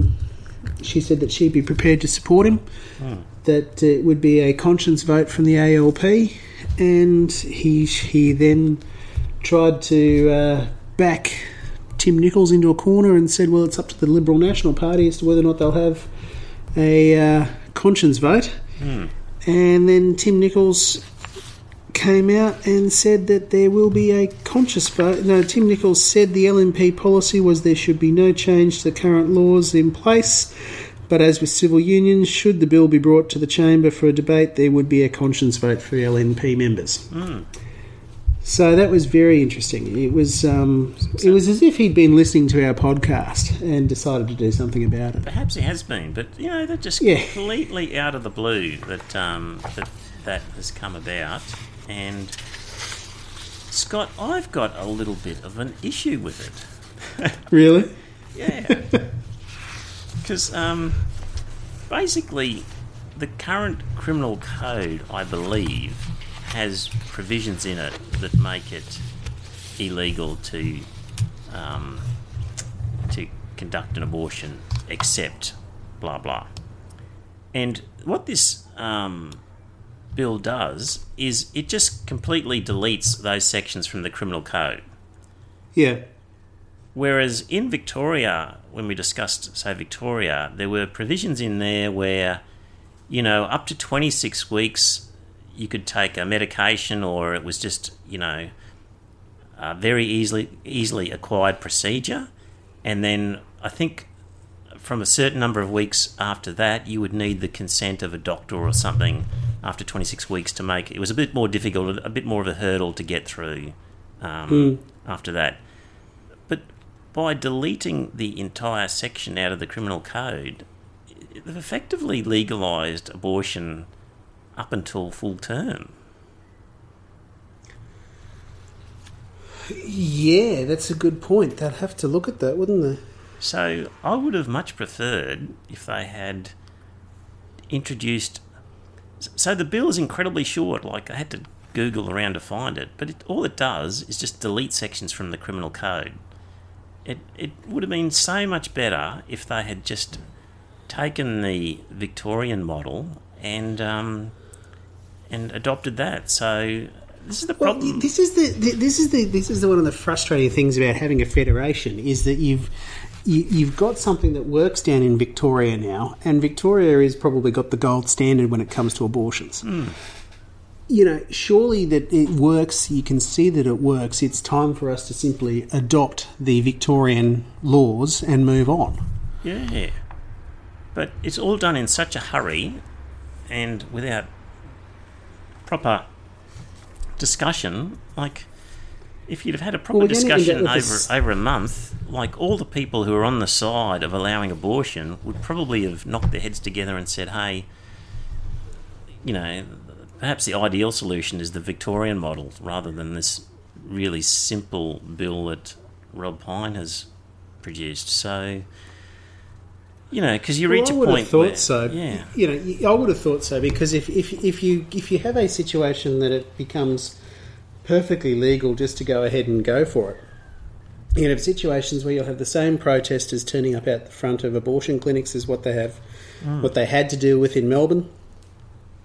she'd be prepared to support him, that it would be a conscience vote from the ALP, and he then tried to back Tim Nicholls into a corner and said, well, it's up to the Liberal National Party as to whether or not they'll have a conscience vote. And then Tim Nicholls came out and said that there will be a conscious vote. No, Tim Nicholls said the LNP policy was there should be no change to the current laws in place, but as with civil unions, should the bill be brought to the chamber for a debate, there would be a conscience vote for LNP members. So that was very interesting. It was as if he'd been listening to our podcast and decided to do something about it. Perhaps he has been, but they're just completely out of the blue that has come about. And Scott, I've got a little bit of an issue with it. Really? Yeah. Because basically, the current criminal code, I believe, has provisions in it that make it illegal to conduct an abortion, except blah blah. And what this bill does is it just completely deletes those sections from the criminal code. Yeah. Whereas in Victoria, when we discussed, say, Victoria, there were provisions in there where, up to 26 weeks you could take a medication, or it was just, a very easily acquired procedure. And then I think from a certain number of weeks after that, you would need the consent of a doctor or something after 26 weeks to make it. It was a bit more difficult, a bit more of a hurdle to get through after that. But by deleting the entire section out of the criminal code, they've effectively legalised abortion up until full term. Yeah, that's a good point. They'd have to look at that, wouldn't they? So I would have much preferred if they had introduced... So the bill is incredibly short. Like, I had to Google around to find it. But all it does is just delete sections from the criminal code. It would have been so much better if they had just taken the Victorian model and adopted that. So this is the problem. Well, this is one of the frustrating things about having a federation, is that you've got something that works down in Victoria now, and Victoria has probably got the gold standard when it comes to abortions. Surely that it works. You can see that it works. It's time for us to simply adopt the Victorian laws and move on. Yeah. But it's all done in such a hurry and without proper discussion. Like, if you'd have had a proper discussion over a month, like, all the people who are on the side of allowing abortion would probably have knocked their heads together and said, hey, perhaps the ideal solution is the Victorian model rather than this really simple bill that Rob Pine has produced. So, because you reach a point where... I would have thought so. Yeah. I would have thought so, because if you have a situation that it becomes perfectly legal just to go ahead and go for it, you have situations where you'll have the same protesters turning up out the front of abortion clinics as what they had to deal with in Melbourne.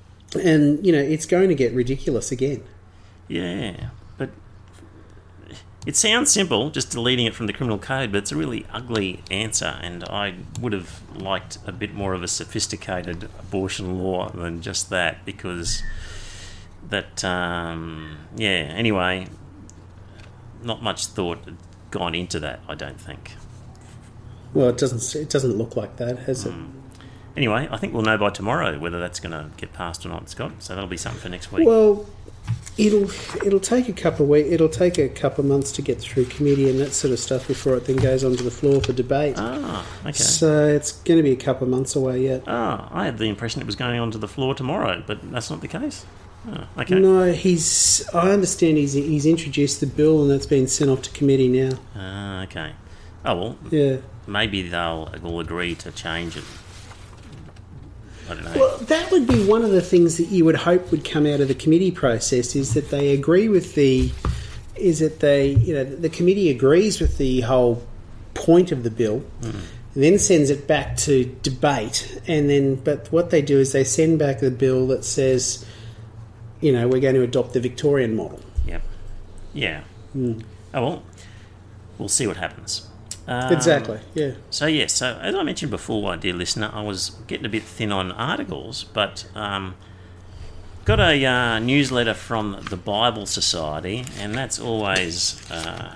And, it's going to get ridiculous again. Yeah, but It sounds simple, just deleting it from the criminal code, but it's a really ugly answer, and I would have liked a bit more of a sophisticated abortion law than just that, because that, anyway, not much thought had gone into that, I don't think. Well, it doesn't look like that, has it? Anyway, I think we'll know by tomorrow whether that's going to get passed or not, Scott, so that'll be something for next week. Well, it'll take a couple of weeks. It'll take a couple of months to get through committee and that sort of stuff before it then goes onto the floor for debate. Ah, okay. So it's going to be a couple of months away yet. Ah, I had the impression it was going onto the floor tomorrow, but that's not the case. Oh, okay. No, I understand he's introduced the bill and that's been sent off to committee now. Ah, okay. Oh well. Yeah. Maybe they'll all agree to change it. I don't know. Well, that would be one of the things that you would hope would come out of the committee process, is that they agree with the committee agrees with the whole point of the bill, and then sends it back to debate, but what they do is they send back the bill that says, we're going to adopt the Victorian model. Yep. Yeah. Oh well, we'll see what happens. Exactly, yeah. So as I mentioned before, dear listener, I was getting a bit thin on articles, but got a newsletter from the Bible Society, and that's always a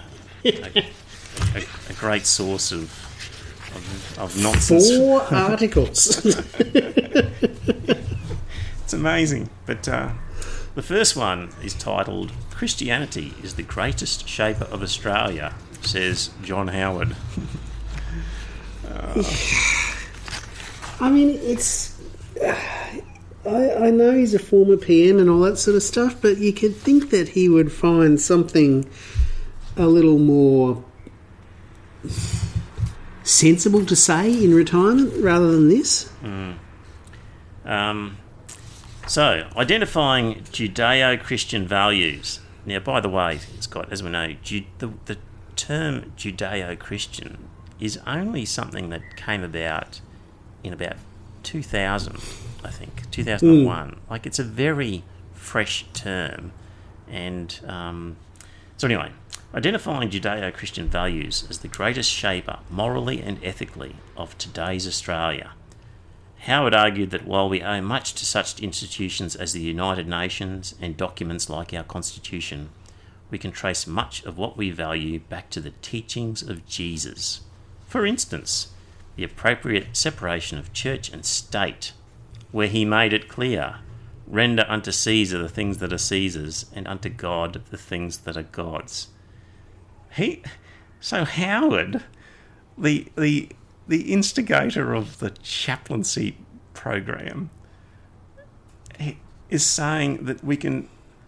great source of nonsense. 4 articles. It's amazing. But the first one is titled, "Christianity is the Greatest Shaper of Australia," says John Howard. I mean, it's... I know he's a former PM and all that sort of stuff, but you could think that he would find something a little more sensible to say in retirement rather than this. So, identifying Judeo-Christian values. Now, by the way, Scott, as we know, the term Judeo-Christian is only something that came about in about 2000, I think, 2001. Like, it's a very fresh term. And so anyway, identifying Judeo-Christian values as the greatest shaper, morally and ethically, of today's Australia. Howard argued that while we owe much to such institutions as the United Nations and documents like our Constitution, we can trace much of what we value back to the teachings of Jesus. For instance, the appropriate separation of church and state, where he made it clear, render unto Caesar the things that are Caesar's, and unto God the things that are God's. So Howard, the instigator of the chaplaincy program, is saying that we can...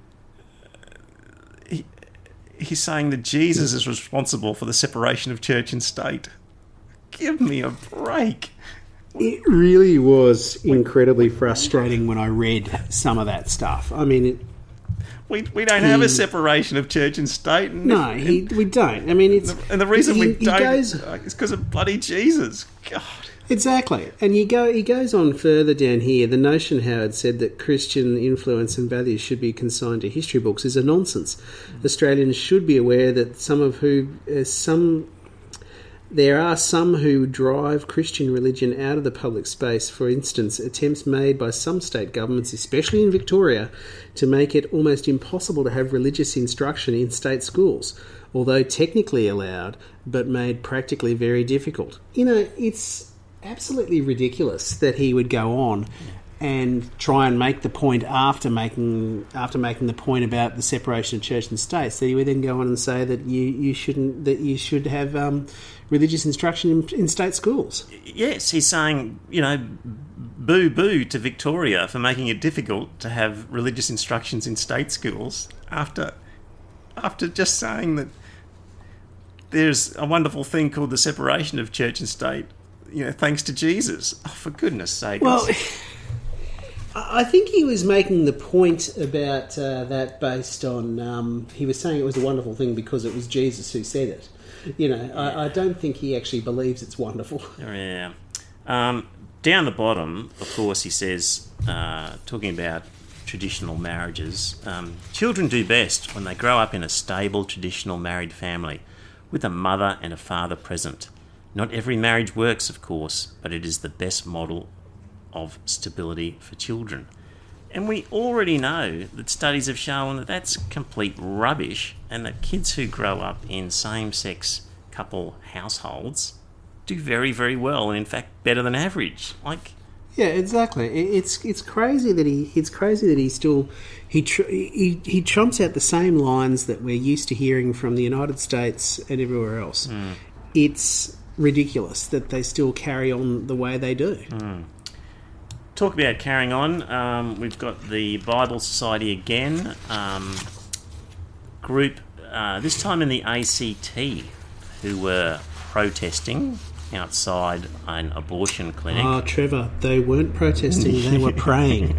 He's saying that Jesus is responsible for the separation of church and state. Give me a break. It really was incredibly frustrating when I read some of that stuff. I mean... We don't have a separation of church and state. We don't. I mean, it's... And the reason we don't is because of bloody Jesus. God. Exactly. And he goes on further down here. The notion, Howard said, that Christian influence and values should be consigned to history books is a nonsense. Australians should be aware that there are some who drive Christian religion out of the public space. For instance, attempts made by some state governments, especially in Victoria, to make it almost impossible to have religious instruction in state schools, although technically allowed, but made practically very difficult. It's absolutely ridiculous that he would go on and try and make the point after making the point about the separation of church and state, that he would then go on and say that you should have religious instruction in state schools. Yes, he's saying, boo to Victoria for making it difficult to have religious instructions in state schools after just saying that there's a wonderful thing called the separation of church and state, thanks to Jesus. Oh, for goodness sake. Well, I think he was making the point about that based on... he was saying it was a wonderful thing because it was Jesus who said it. I don't think he actually believes it's wonderful. Yeah. Down the bottom, of course, he says, talking about traditional marriages. Children do best when they grow up in a stable, traditional married family with a mother and a father present. Not every marriage works, of course, but it is the best model of stability for children. And we already know that studies have shown that that's complete rubbish, and that kids who grow up in same-sex couple households do very, very well, and in fact better than average. Yeah, exactly. It's crazy that he still he chomps out the same lines that we're used to hearing from the United States and everywhere else. It's ridiculous that they still carry on the way they do. Talk about carrying on. We've got the Bible Society again, group, this time in the ACT, who were protesting outside an abortion clinic. Oh, Trevor, they weren't protesting, they were praying.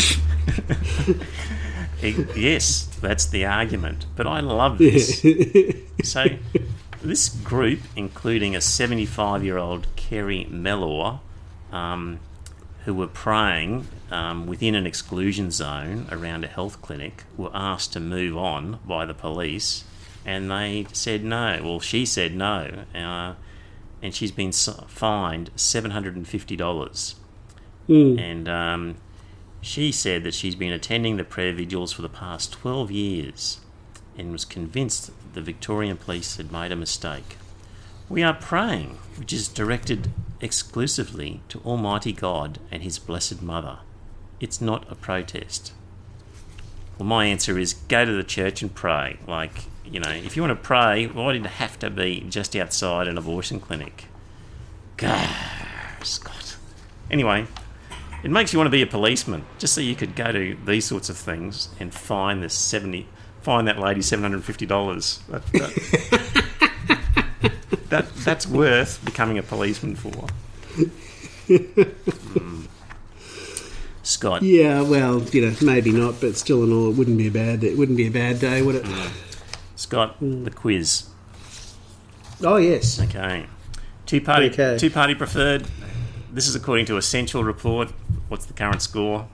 Yes, that's the argument. But I love this. So, this group, including a 75-year-old Kerry Mellor, who were praying within an exclusion zone around a health clinic, were asked to move on by the police, and they said no. Well, she said no, and she's been fined $750. And she said that she's been attending the prayer vigils for the past 12 years and was convinced that the Victorian police had made a mistake. We are praying, which is directed exclusively to Almighty God and His Blessed Mother. It's not a protest. Well, my answer is go to the church and pray. If you want to pray, why did it have to be just outside an abortion clinic? God, Scott. Anyway, it makes you want to be a policeman, just so you could go to these sorts of things and fine that lady $750. That's worth becoming a policeman for. Scott. Yeah, well, maybe not, but still in all, it wouldn't be a bad day, would it? Scott, the quiz. Oh, yes. Okay. Two-party preferred. This is according to Essential Report. What's the current score?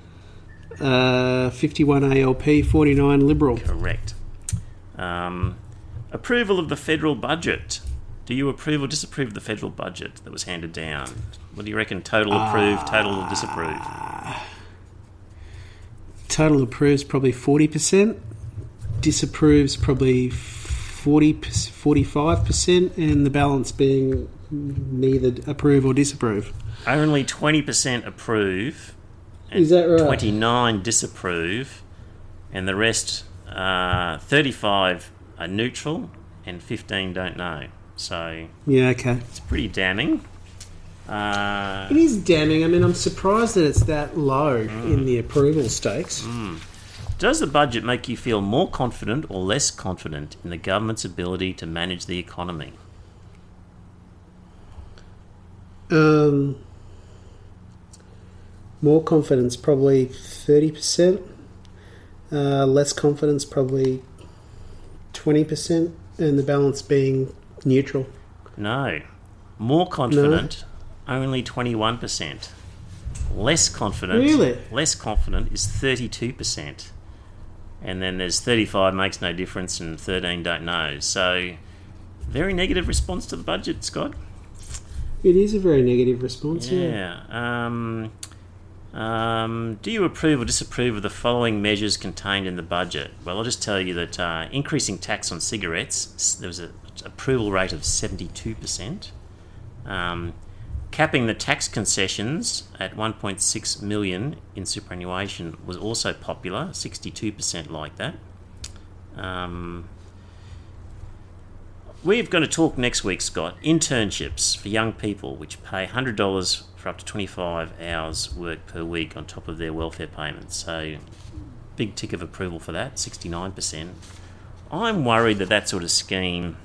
51 ALP, 49 Liberal. Correct. Approval of the federal budget. Do you approve or disapprove of the federal budget that was handed down? What do you reckon? Total approve, total disapprove? Total approves probably 40%. Disapproves probably 45%, and the balance being neither approve or disapprove. Only 20% approve. And is that right? 29 disapprove, and the rest, 35 are neutral, and 15 don't know. So yeah, okay, it's pretty damning. It is damning. I mean, I'm surprised that it's that low in the approval stakes. Does the budget make you feel more confident or less confident in the government's ability to manage the economy? More confidence, probably 30%. Less confidence, probably 20%, and the balance being neutral. No. More confident, only 21%. Less confident. Really? Less confident is 32%. And then there's 35 makes no difference and 13 don't know. So, very negative response to the budget, Scott. It is a very negative response, yeah. Do you approve or disapprove of the following measures contained in the budget? Well, I'll just tell you that increasing tax on cigarettes, there was an approval rate of 72%. Capping the tax concessions at $1.6 million in superannuation was also popular, 62% like that. We're going to talk next week, Scott, internships for young people, which pay $100 for up to 25 hours work per week on top of their welfare payments. So, big tick of approval for that, 69%. I'm worried that sort of scheme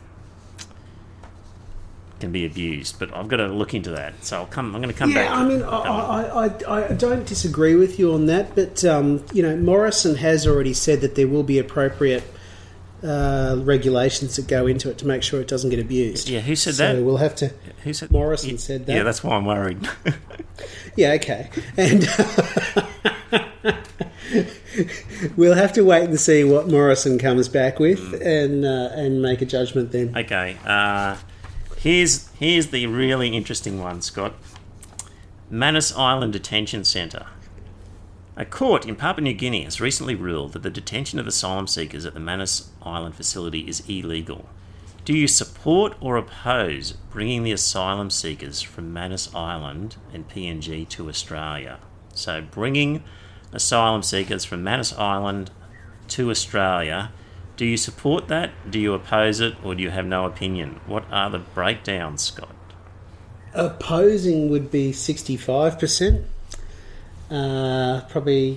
can be abused, but I've got to look into that. So I'm going to come back. Yeah, I mean, I don't disagree with you on that, but Morrison has already said that there will be appropriate regulations that go into it to make sure it doesn't get abused. Yeah, who said that? So we'll have to. Who said? Morrison said that. Yeah, that's why I'm worried. Yeah, okay, and We'll have to wait and see what Morrison comes back with and make a judgment then. Okay. Here's the really interesting one, Scott. Manus Island Detention Centre. A court in Papua New Guinea has recently ruled that the detention of asylum seekers at the Manus Island facility is illegal. Do you support or oppose bringing the asylum seekers from Manus Island and PNG to Australia? So bringing asylum seekers from Manus Island to Australia, do you support that? Do you oppose it? Or do you have no opinion? What are the breakdowns, Scott? Opposing would be 65%. Probably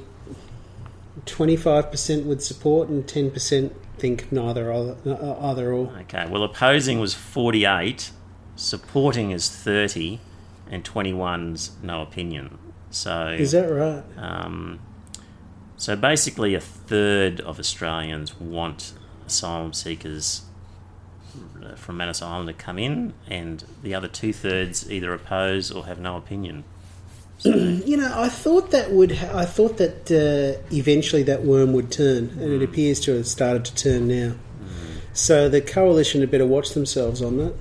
25% would support and 10% think neither either or. Okay, well, opposing was 48, supporting is 30, and 21's no opinion. So is that right? So basically, a third of Australians want asylum seekers from Manus Island to come in, and the other 2/3 either oppose or have no opinion. So, I thought that eventually that worm would turn, and it appears to have started to turn now. So the coalition had better watch themselves on that.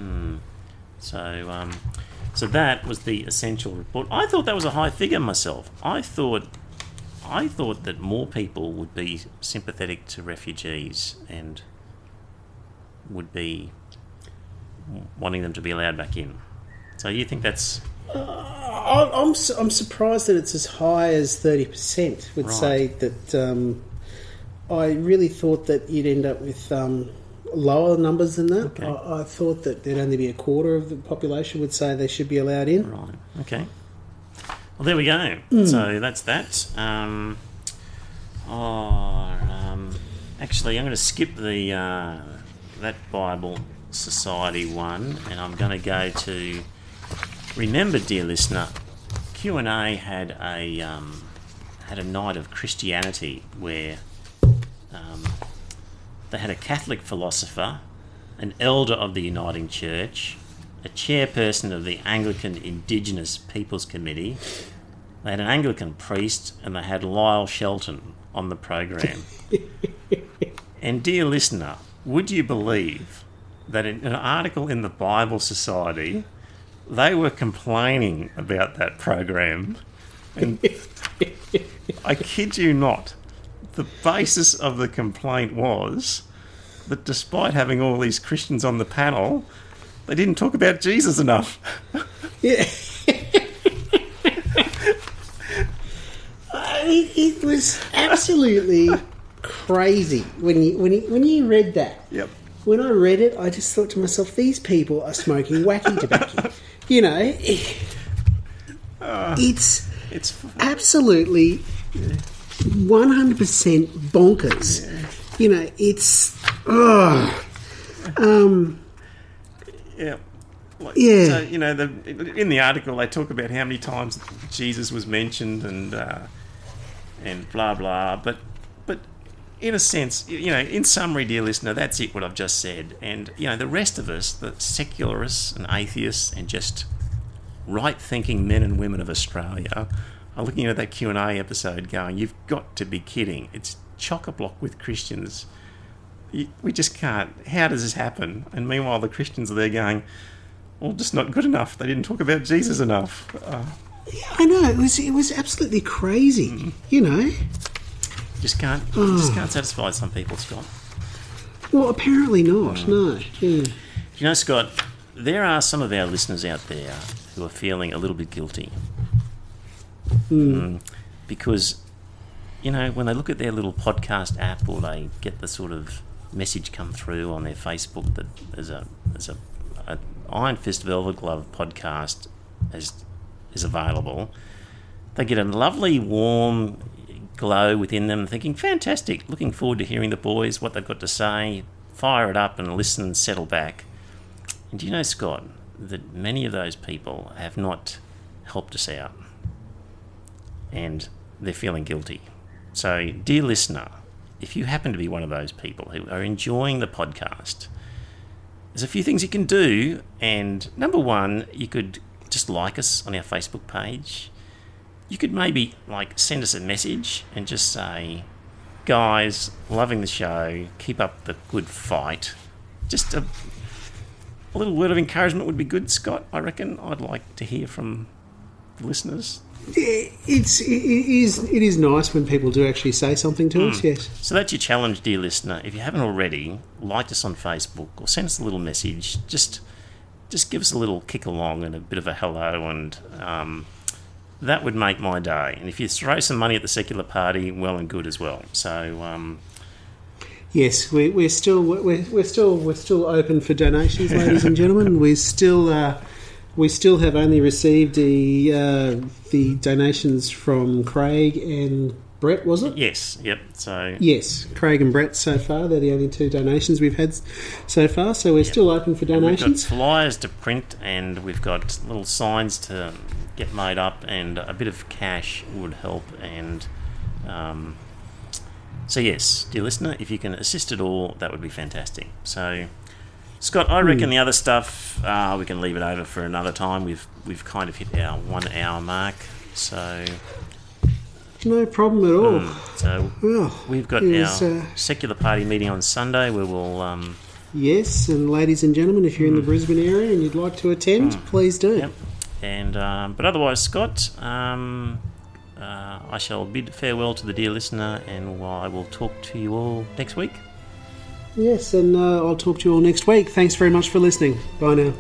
So that was the essential report. I thought that was a high figure myself. I thought that more people would be sympathetic to refugees and would be wanting them to be allowed back in. So you think that's... I'm surprised that it's as high as 30% would say that. I really thought that you'd end up with lower numbers than that. Okay. I thought that there'd only be a quarter of the population would say they should be allowed in. Right, okay. Well, there we go. So that's that. Actually, I'm going to skip the that Bible Society one, and I'm going to go to... Remember, dear listener, Q&A had a night of Christianity where they had a Catholic philosopher, an elder of the Uniting Church, a chairperson of the Anglican Indigenous Peoples Committee. They had an Anglican priest, and they had Lyle Shelton on the program. And dear listener, would you believe that in an article in the Bible Society, they were complaining about that program? And I kid you not, the basis of the complaint was that despite having all these Christians on the panel, they didn't talk about Jesus enough. Yeah. It was absolutely crazy when you read that. Yep. When I read it, I just thought to myself, these people are smoking wacky tobacco. It's absolutely 100% bonkers. Yeah. It's... Yeah. Yeah. So, in the article, they talk about how many times Jesus was mentioned and blah, blah. But in a sense, in summary, dear listener, that's it, what I've just said. And, the rest of us, the secularists and atheists and just right-thinking men and women of Australia are looking at that Q&A episode going, you've got to be kidding. It's chock-a-block with Christians. We just can't. How does this happen? And meanwhile, the Christians are there going, well, just not good enough. They didn't talk about Jesus enough. Yeah, I know. It was absolutely crazy, Just can't satisfy some people, Scott. Well, apparently not, no. Yeah. Scott, there are some of our listeners out there who are feeling a little bit guilty. Because, when they look at their little podcast app or they get the sort of message come through on their Facebook that there's a Iron Fist Velvet Glove podcast is available, they get a lovely warm glow within them, thinking, fantastic, looking forward to hearing the boys, what they've got to say, fire it up and listen and settle back. And do you know, Scott, that many of those people have not helped us out and they're feeling guilty. So, dear listener, if you happen to be one of those people who are enjoying the podcast, there's a few things you can do. And number one, you could just like us on our Facebook page. you could maybe send us a message and just say, guys, loving the show, keep up the good fight. Just a little word of encouragement would be good, Scott. I reckon I'd like to hear from the listeners. Yeah, it is nice when people do actually say something to us, yes. So that's your challenge, dear listener. If you haven't already, like us on Facebook or send us a little message. Just give us a little kick along and a bit of a hello, and that would make my day. And if you throw some money at the Secular Party, well and good as well. So yes, we're still open for donations, ladies and gentlemen. We still have only received the donations from Craig and Brett, was it? Yes, yep. So yes, Craig and Brett so far. They're the only 2 donations we've had so far, so we're still open for donations. We've got flyers to print, and we've got little signs to get made up, and a bit of cash would help. And so yes, dear listener, if you can assist at all, that would be fantastic. So Scott, I reckon the other stuff we can leave it over for another time. We've kind of hit our 1 hour mark, so no problem at all. So we've got our Secular Party meeting on Sunday where we'll yes, and ladies and gentlemen, if you're in the Brisbane area and you'd like to attend, please do. Yep. And but otherwise, Scott, I shall bid farewell to the dear listener, and I will talk to you all next week. Yes, and I'll talk to you all next week. Thanks very much for listening. Bye now.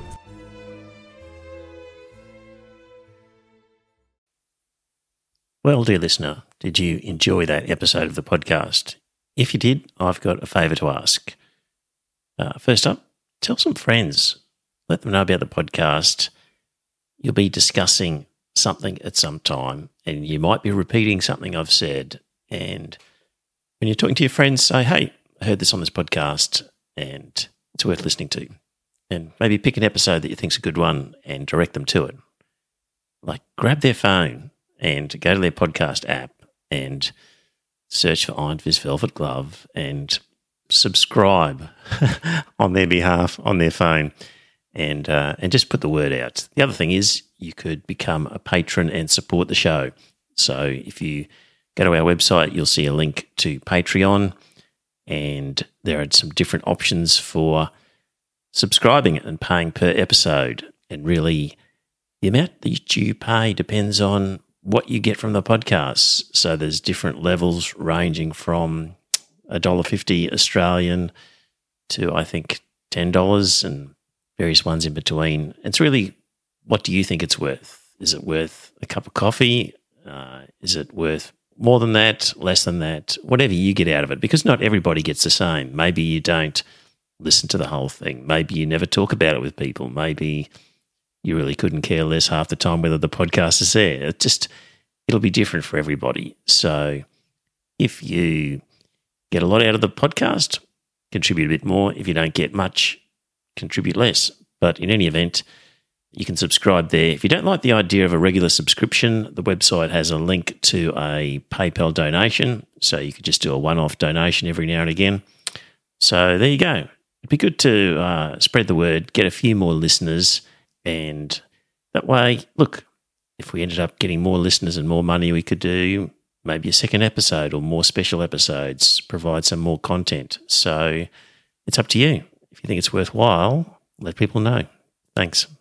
Well, dear listener, did you enjoy that episode of the podcast? If you did, I've got a favour to ask. First up, tell some friends. Let them know about the podcast. You'll be discussing something at some time, and you might be repeating something I've said. And when you're talking to your friends, say, hey, I heard this on this podcast and it's worth listening to. And maybe pick an episode that you think's a good one and direct them to it. Grab their phone and go to their podcast app and search for Iron Fist Velvet Glove and subscribe on their behalf on their phone, and just put the word out. The other thing is you could become a patron and support the show. So if you go to our website, you'll see a link to Patreon, and there are some different options for subscribing and paying per episode. And really, the amount that you pay depends on what you get from the podcast. So there's different levels ranging from $1.50 Australian to, I think, $10 and various ones in between. It's really, what do you think it's worth? Is it worth a cup of coffee? Is it worth more than that, less than that? Whatever you get out of it, because not everybody gets the same. Maybe you don't listen to the whole thing. Maybe you never talk about it with people. Maybe you really couldn't care less half the time whether the podcast is there. It'll be different for everybody. So if you get a lot out of the podcast, contribute a bit more. If you don't get much, contribute less. But in any event, you can subscribe there. If you don't like the idea of a regular subscription, the website has a link to a PayPal donation, so you could just do a one-off donation every now and again. So there you go. It'd be good to spread the word, get a few more listeners, and that way, look, if we ended up getting more listeners and more money, we could do maybe a second episode or more special episodes, provide some more content. So it's up to you. If you think it's worthwhile, let people know. Thanks.